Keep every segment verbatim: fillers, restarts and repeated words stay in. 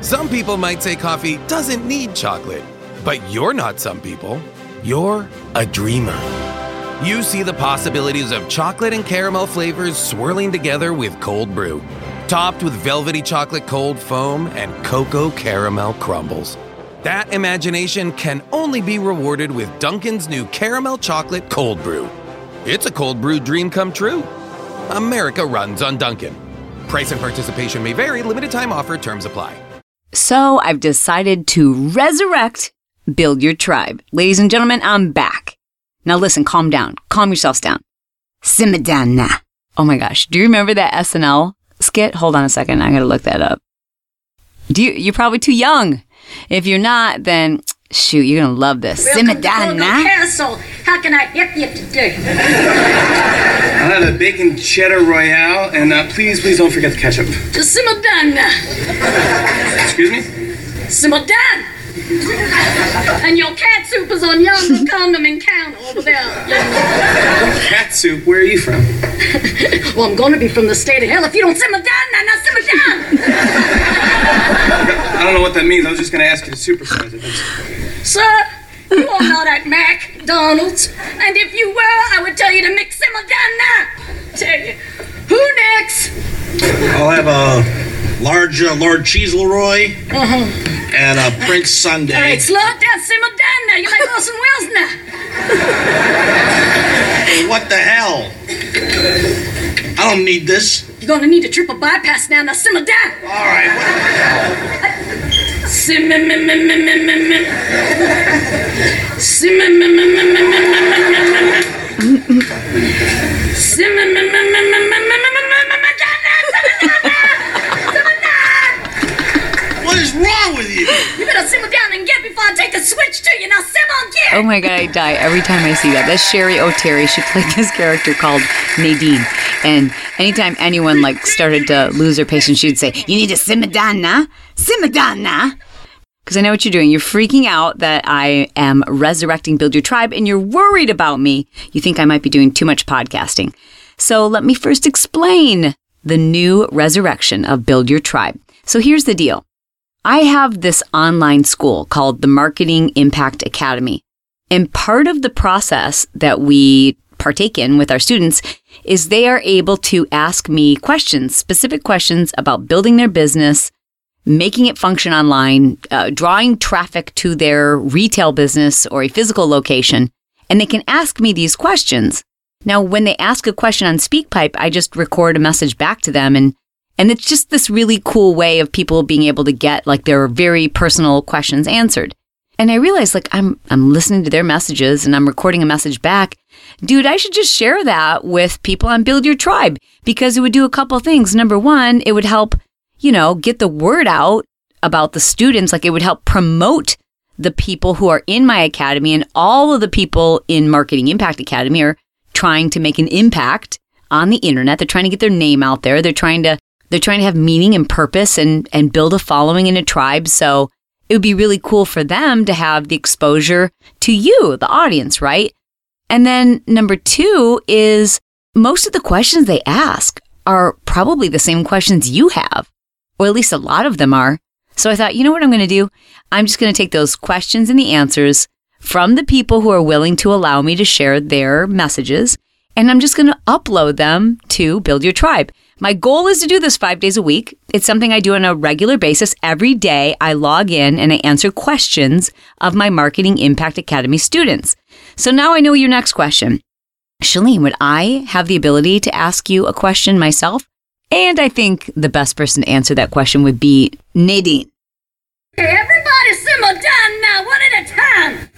Some people might say coffee doesn't need chocolate, but you're not some people. You're a dreamer. You see the possibilities of chocolate and caramel flavors swirling together with cold brew, topped with velvety chocolate cold foam and cocoa caramel crumbles. That imagination can only be rewarded with Dunkin's new caramel chocolate cold brew. It's a cold brew dream come true. America runs on Dunkin'. Price and participation may vary. Limited time offer. Terms apply. So I've decided to resurrect Build Your Tribe. Ladies and gentlemen, I'm back. Now listen, calm down. Calm yourselves down. Simmer down now. Oh my gosh. Do you remember that S N L skit? Hold on a second. I gotta look that up. Do you, you're probably too young. If you're not, then shoot, you're gonna love this. Welcome Simmer down now. Castle. How can I help you today? I'll have a bacon cheddar royale, and uh, please, please don't forget the ketchup. Just simmer down now. Excuse me? Simmer down. And your cat soup is on yonder condiment counter over there. Cat soup? Where are you from? Well, I'm going to be from the state of hell if you don't simmer down now. Now simmer down. I don't know what that means. I was just going to ask you to supersize it. That's... Sir, you are not at McDonald's. And if you were, I would tell you to mix simmer down now. Tell you. Who next? I'll have a large uh, Lord Cheese Leroy Uh-huh. and a Prince Sundae. All right, slow it down, simmer down now. You're like Orson Welles now. Hey, what the hell? I don't need this. You're going to need a triple bypass now. Now simmer down. All right, what the hell? Simmer, meh, meh, meh, meh, meh, meh. Simmer, meh, meh, meh, meh, meh, meh, meh. Simmer, meh, meh, meh, meh, meh, meh, meh, meh, meh, meh, down now, simmer down now. Simmer down. What is wrong with you? You better simmer down and get before I take a switch to you. Now simmer again. Oh my God, I die every time I see that. That's Sherry O'Terry. She played this character called Nadine. And anytime anyone like started to lose their patience, she'd say, you need to simmer down now. Simmer down now. Because I know what you're doing. You're freaking out that I am resurrecting Build Your Tribe, and you're worried about me. You think I might be doing too much podcasting. So let me first explain the new resurrection of Build Your Tribe. So here's the deal. I have this online school called the Marketing Impact Academy. And part of the process that we partake in with our students is they are able to ask me questions, specific questions about building their business, making it function online, uh, drawing traffic to their retail business or a physical location, and they can ask me these questions. Now, when they ask a question on SpeakPipe, I just record a message back to them, and and it's just this really cool way of people being able to get like their very personal questions answered. And I realized like I'm I'm listening to their messages and I'm recording a message back. Dude, I should just share that with people on Build Your Tribe because it would do a couple things. Number one, it would help, you know, get the word out about the students. Like it would help promote the people who are in my academy, and all of the people in Marketing Impact Academy are trying to make an impact on the internet. They're trying to get their name out there. They're trying to they're trying to have meaning and purpose and and build a following in a tribe. So it would be really cool for them to have the exposure to you, the audience, right? And then number two is most of the questions they ask are probably the same questions you have, or at least a lot of them are. So I thought, you know what I'm going to do? I'm just going to take those questions and the answers from the people who are willing to allow me to share their messages, and I'm just going to upload them to Build Your Tribe. My goal is to do this five days a week. It's something I do on a regular basis. Every day I log in and I answer questions of my Marketing Impact Academy students. So now I know your next question. Shalene, would I have the ability to ask you a question myself? And I think the best person to answer that question would be Nadine. Hey, everybody simmer down now, one at a time.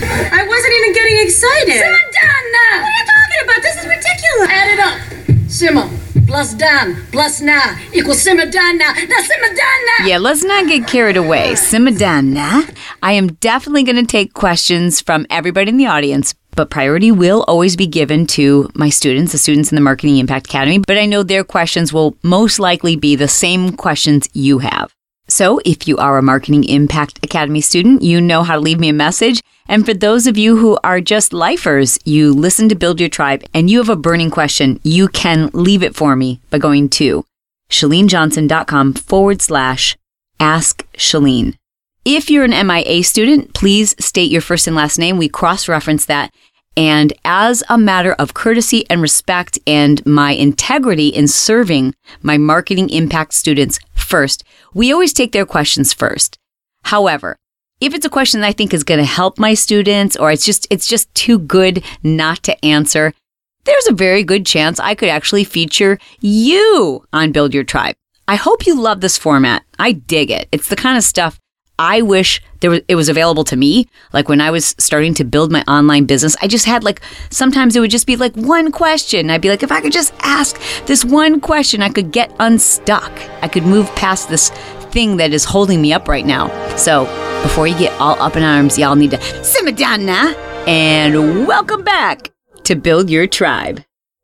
I wasn't even getting excited. Simmer down now. What are you talking about? This is ridiculous. Add it up. Simmer plus down plus now equals simmer down now. Now simmer down now. Yeah, let's not get carried away. Simmer down now. I am definitely going to take questions from everybody in the audience, but priority will always be given to my students, the students in the Marketing Impact Academy. But I know their questions will most likely be the same questions you have. So if you are a Marketing Impact Academy student, you know how to leave me a message. And for those of you who are just lifers, you listen to Build Your Tribe and you have a burning question, you can leave it for me by going to shalenejohnson.com forward slash Ask Chalene. If you're an M I A student, please state your first and last name. We cross-reference that. And as a matter of courtesy and respect and my integrity in serving my marketing impact students first, we always take their questions first. However, if it's a question that I think is going to help my students, or it's just it's just too good not to answer, there's a very good chance I could actually feature you on Build Your Tribe. I hope you love this format. I dig it. It's the kind of stuff I wish there was, it was available to me. Like when I was starting to build my online business, I just had like, sometimes it would just be like one question. I'd be like, if I could just ask this one question, I could get unstuck. I could move past this thing that is holding me up right now. So before you get all up in arms, y'all need to simmer down now. And welcome back to Build Your Tribe.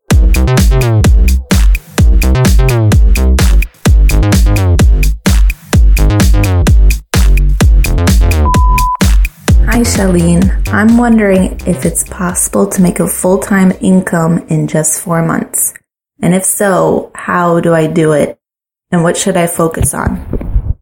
Hi, Chalene. I'm wondering if it's possible to make a full-time income in just four months. And if so, how do I do it? And what should I focus on?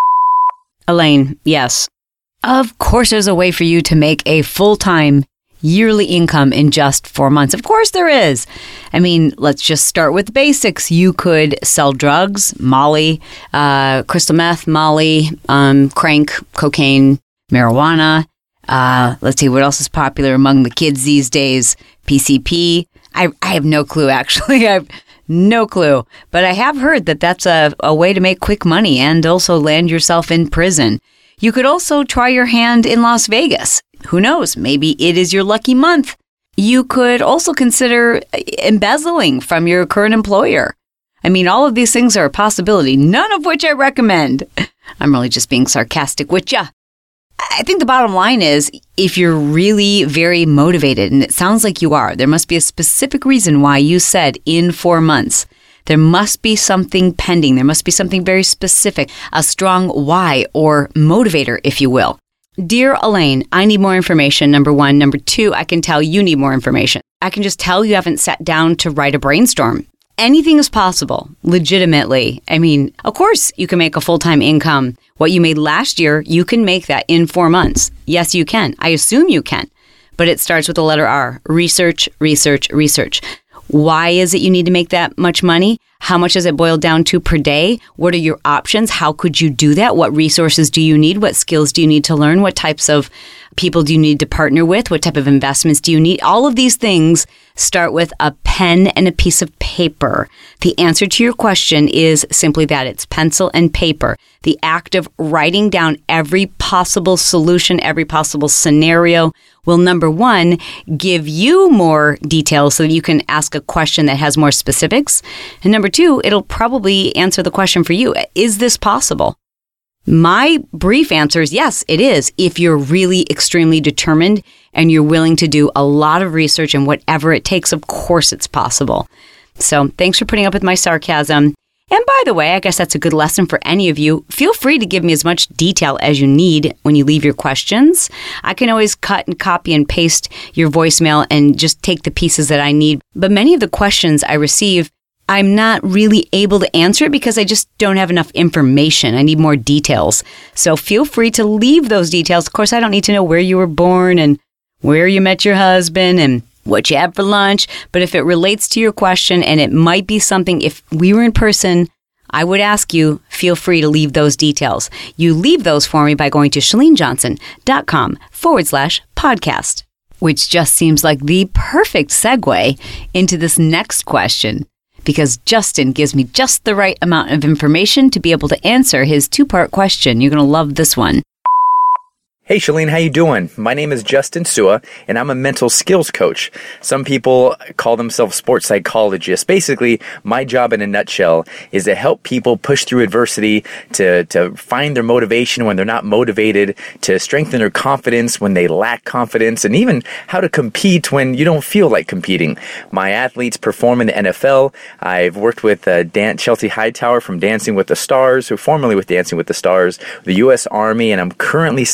Elaine, yes. Of course there's a way for you to make a full-time yearly income in just four months. Of course there is. I mean, let's just start with the basics. You could sell drugs, Molly, uh, crystal meth, Molly, um, crank, cocaine, marijuana. Uh, let's see, what else is popular among the kids these days? P C P. I, I have no clue, actually. I have no clue. But I have heard that that's a, a way to make quick money and also land yourself in prison. You could also try your hand in Las Vegas. Who knows? Maybe it is your lucky month. You could also consider embezzling from your current employer. I mean, all of these things are a possibility, none of which I recommend. I'm really just being sarcastic with ya. I think the bottom line is, if you're really very motivated, and it sounds like you are, there must be a specific reason why you said in four months. There must be something pending. There must be something very specific, a strong why or motivator, if you will. Dear Elaine, I need more information, number one. Number two, I can tell you need more information. I can just tell you haven't sat down to write a brainstorm. Anything is possible, legitimately. I mean, of course, you can make a full-time income. What you made last year, you can make that in four months. Yes, you can. I assume you can. But it starts with the letter R. Research, research, research. Why is it you need to make that much money? How much does it boil down to per day? What are your options? How could you do that? What resources do you need? What skills do you need to learn? What types of people do you need to partner with? What type of investments do you need? All of these things start with a pen and a piece of paper. The answer to your question is simply that. It's pencil and paper. The act of writing down every possible solution, every possible scenario will, number one, give you more details so that you can ask a question that has more specifics. And number two, it'll probably answer the question for you. Is this possible? My brief answer is yes, it is. If you're really extremely determined and you're willing to do a lot of research and whatever it takes, of course it's possible. So thanks for putting up with my sarcasm. And by the way, I guess that's a good lesson for any of you. Feel free to give me as much detail as you need when you leave your questions. I can always cut and copy and paste your voicemail and just take the pieces that I need. But many of the questions I receive, I'm not really able to answer it because I just don't have enough information. I need more details. So feel free to leave those details. Of course, I don't need to know where you were born and where you met your husband and what you had for lunch. But if it relates to your question, and it might be something, if we were in person, I would ask you, feel free to leave those details. You leave those for me by going to chalenejohnson.com forward slash podcast, which just seems like the perfect segue into this next question, because Justin gives me just the right amount of information to be able to answer his two-part question. You're going to love this one. Hey Chalene, how you doing? My name is Justin Sua, and I'm a mental skills coach. Some people call themselves sports psychologists. Basically, my job in a nutshell is to help people push through adversity, to, to find their motivation when they're not motivated, to strengthen their confidence when they lack confidence, and even how to compete when you don't feel like competing. My athletes perform in the N F L. I've worked with uh, Dan- Chelsea Hightower from Dancing with the Stars, who formerly with Dancing with the Stars, the U S Army, and I'm currently sending this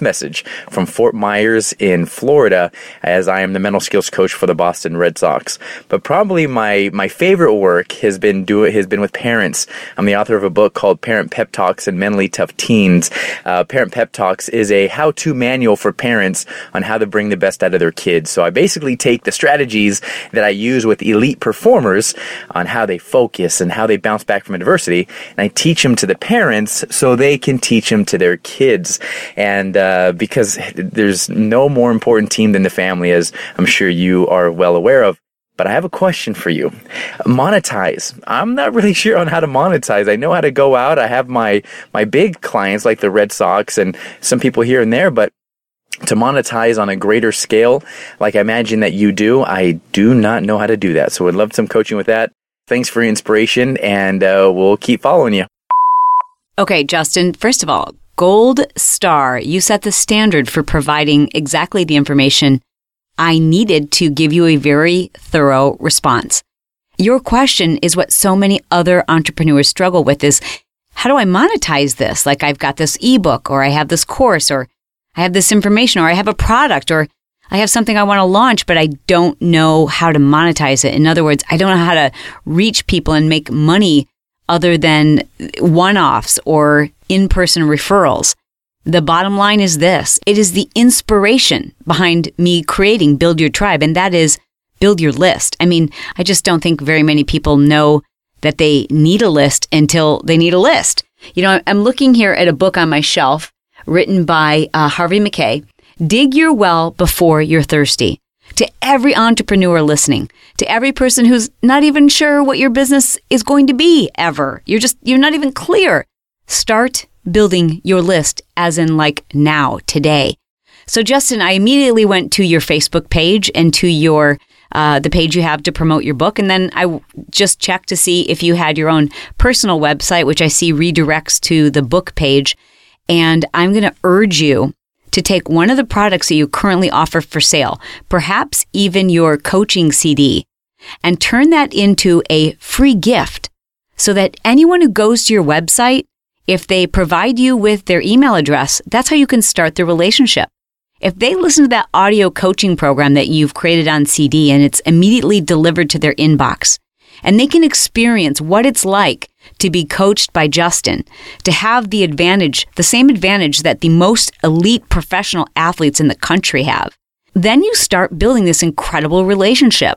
message from Fort Myers in Florida, as I am the mental skills coach for the Boston Red Sox. But probably my, my favorite work has been do has been with parents. I'm the author of a book called Parent Pep Talks and Mentally Tough Teens. Uh, Parent Pep Talks is a how-to manual for parents on how to bring the best out of their kids. So I basically take the strategies that I use with elite performers on how they focus and how they bounce back from adversity, and I teach them to the parents so they can teach them to their kids. And uh, because there's no more important team than the family, as I'm sure you are well aware of. But I have a question for you. Monetize. I'm not really sure on how to monetize. I know how to go out. I have my my big clients like the Red Sox and some people here and there, but to monetize on a greater scale, like I imagine that you do, I do not know how to do that. So I'd love some coaching with that. Thanks for your inspiration, and uh, we'll keep following you. Okay, Justin, first of all, gold star. You set the standard for providing exactly the information I needed to give you a very thorough response. Your question is what so many other entrepreneurs struggle with is, how do I monetize this? Like I've got this ebook, or I have this course, or I have this information, or I have a product, or I have something I want to launch, but I don't know how to monetize it. In other words, I don't know how to reach people and make money other than one-offs or in-person referrals. The bottom line is this. It is the inspiration behind me creating Build Your Tribe, and that is build your list. I mean, I just don't think very many people know that they need a list until they need a list. You know, I'm looking here at a book on my shelf written by uh, Harvey Mackay, Dig Your Well Before You're Thirsty. To every entrepreneur listening, to every person who's not even sure what your business is going to be ever, you're just, you're not even clear. Start building your list as in like now, today. So Justin, I immediately went to your Facebook page and to your uh, the page you have to promote your book. And then I just checked to see if you had your own personal website, which I see redirects to the book page. And I'm going to urge you to take one of the products that you currently offer for sale, perhaps even your coaching C D, and turn that into a free gift so that anyone who goes to your website, if they provide you with their email address, that's how you can start the relationship. If they listen to that audio coaching program that you've created on C D and it's immediately delivered to their inbox, and they can experience what it's like to be coached by Justin, to have the advantage, the same advantage that the most elite professional athletes in the country have, then you start building this incredible relationship.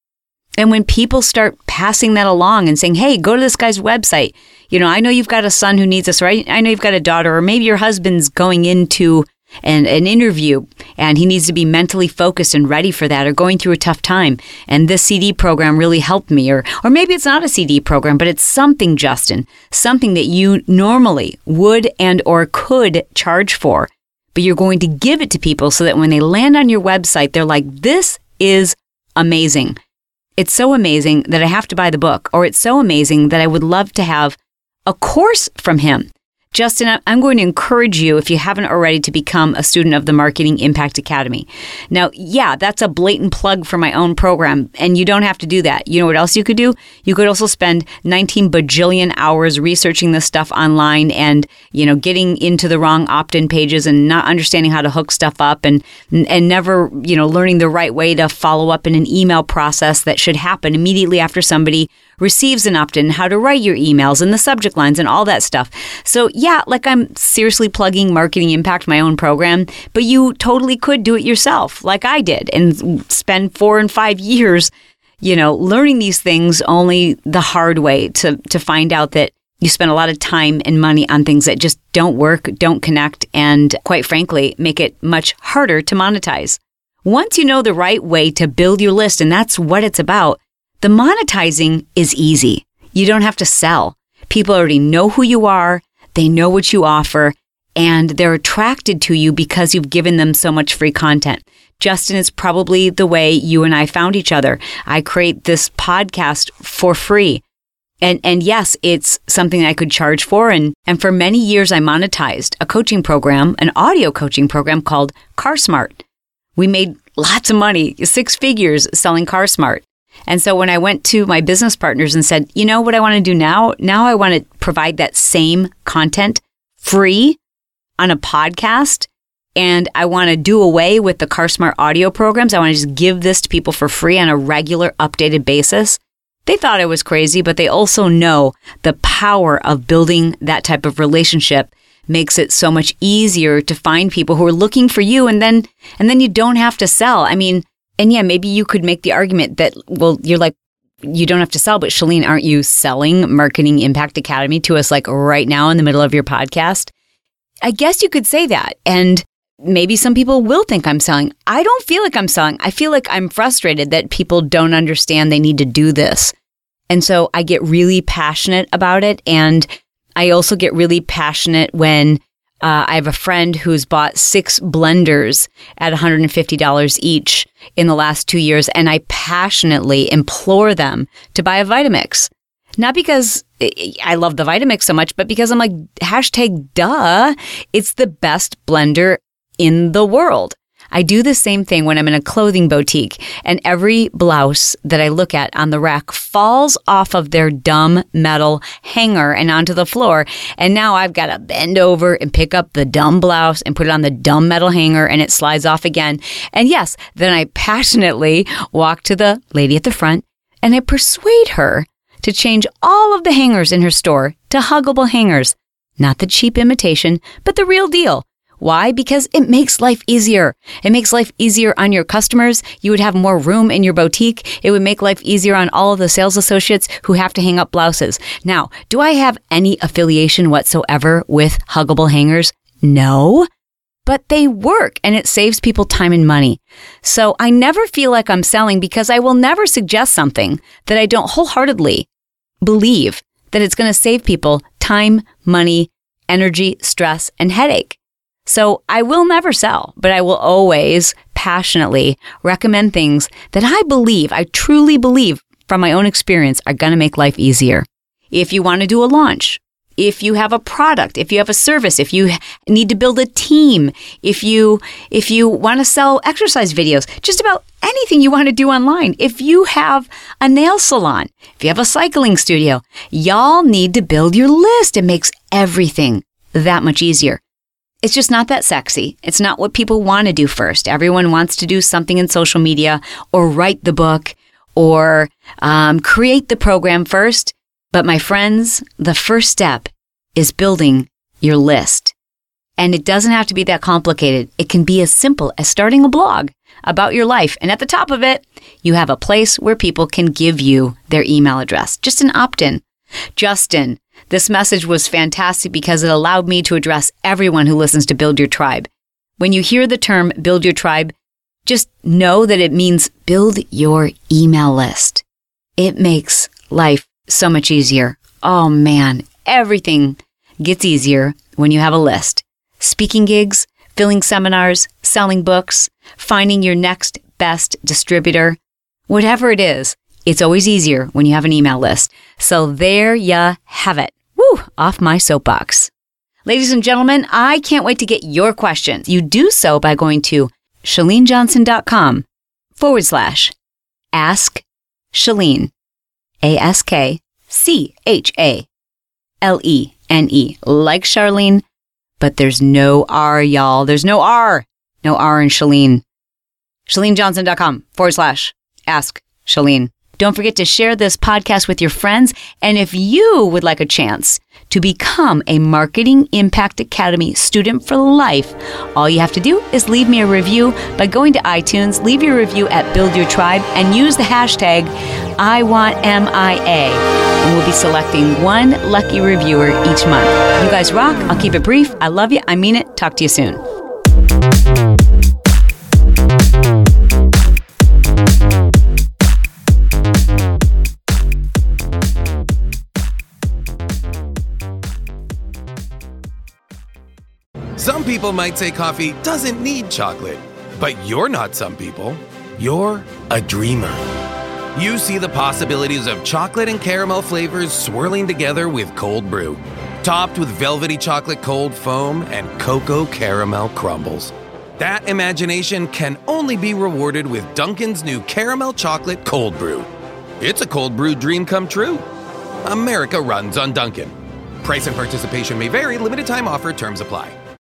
And when people start passing that along and saying, hey, go to this guy's website. You know, I know you've got a son who needs this, or I, I know you've got a daughter, or maybe your husband's going into an, an interview and he needs to be mentally focused and ready for that, or going through a tough time. And this C D program really helped me. Or, or maybe it's not a C D program, but it's something, Justin, something that you normally would and or could charge for. But you're going to give it to people so that when they land on your website, they're like, this is amazing. It's so amazing that I have to buy the book, or it's so amazing that I would love to have a course from him. Justin, I'm going to encourage you, if you haven't already, to become a student of the Marketing Impact Academy. Now, yeah, that's a blatant plug for my own program, and you don't have to do that. You know what else you could do? You could also spend nineteen bajillion hours researching this stuff online and, you know, getting into the wrong opt-in pages and not understanding how to hook stuff up and and never, you know, learning the right way to follow up in an email process that should happen immediately after somebody receives an opt-in, how to write your emails and the subject lines and all that stuff. So yeah, like I'm seriously plugging Marketing Impact, my own program, but you totally could do it yourself like I did and spend four and five years, you know, learning these things only the hard way to, to find out that you spend a lot of time and money on things that just don't work, don't connect, and quite frankly, make it much harder to monetize. Once you know the right way to build your list, and that's what it's about, the monetizing is easy. You don't have to sell. People already know who you are, they know what you offer, and they're attracted to you because you've given them so much free content. Justin, is probably the way you and I found each other. I create this podcast for free. And and yes, it's something I could charge for. And, and for many years, I monetized a coaching program, an audio coaching program called CarSmart. We made lots of money, six figures selling CarSmart. And so when I went to my business partners and said, you know what I want to do now? Now I want to provide that same content free on a podcast and I want to do away with the CarSmart audio programs. I want to just give this to people for free on a regular, updated basis. They thought I was crazy, but they also know the power of building that type of relationship makes it so much easier to find people who are looking for you, and then and then you don't have to sell. I mean, and yeah, maybe you could make the argument that, well, you're like, you don't have to sell, but Chalene, aren't you selling Marketing Impact Academy to us like right now in the middle of your podcast? I guess you could say that. And maybe some people will think I'm selling. I don't feel like I'm selling. I feel like I'm frustrated that people don't understand they need to do this. And so I get really passionate about it. And I also get really passionate when uh, I have a friend who's bought six blenders at one hundred fifty dollars each in the last two years. And I passionately implore them to buy a Vitamix. Not because I love the Vitamix so much, but because I'm like, hashtag duh, it's the best blender in the world. I do the same thing when I'm in a clothing boutique, and every blouse that I look at on the rack falls off of their dumb metal hanger and onto the floor. And now I've got to bend over and pick up the dumb blouse and put it on the dumb metal hanger, and it slides off again. And yes, then I passionately walk to the lady at the front and I persuade her to change all of the hangers in her store to huggable hangers. Not the cheap imitation, but the real deal. Why? Because it makes life easier. It makes life easier on your customers. You would have more room in your boutique. It would make life easier on all of the sales associates who have to hang up blouses. Now, do I have any affiliation whatsoever with huggable hangers? No, but they work and it saves people time and money. So I never feel like I'm selling because I will never suggest something that I don't wholeheartedly believe that it's going to save people time, money, energy, stress, and headache. So I will never sell, but I will always passionately recommend things that I believe, I truly believe from my own experience are going to make life easier. If you want to do a launch, if you have a product, if you have a service, if you need to build a team, if you if you want to sell exercise videos, just about anything you want to do online. If you have a nail salon, if you have a cycling studio, y'all need to build your list. It makes everything that much easier. It's just not that sexy. It's not what people want to do first. Everyone wants to do something in social media or write the book or um, create the program first. But my friends, the first step is building your list. And it doesn't have to be that complicated. It can be as simple as starting a blog about your life. And at the top of it, you have a place where people can give you their email address. Just an opt-in. Justin, this message was fantastic because it allowed me to address everyone who listens to Build Your Tribe. When you hear the term Build Your Tribe, just know that it means build your email list. It makes life so much easier. Oh man, everything gets easier when you have a list. Speaking gigs, filling seminars, selling books, finding your next best distributor, whatever it is, it's always easier when you have an email list. So there ya have it. Woo, off my soapbox. Ladies and gentlemen, I can't wait to get your questions. You do so by going to chalenejohnson.com forward slash ask Chalene. A S K C H A L E N E. Like Charlene, but there's no R, y'all. There's no R. No R in Chalene. chalenejohnson.com forward slash ask Chalene. Don't forget to share this podcast with your friends. And if you would like a chance to become a Marketing Impact Academy student for life, all you have to do is leave me a review by going to iTunes, leave your review at Build Your Tribe, and use the hashtag I want M I A. And we'll be selecting one lucky reviewer each month. You guys rock. I'll keep it brief. I love you. I mean it. Talk to you soon. Some people might say coffee doesn't need chocolate, but you're not some people. You're a dreamer. You see the possibilities of chocolate and caramel flavors swirling together with cold brew, topped with velvety chocolate cold foam and cocoa caramel crumbles. That imagination can only be rewarded with Dunkin's new caramel chocolate cold brew. It's a cold brew dream come true. America runs on Dunkin'. Price and participation may vary. Limited time offer. Terms apply.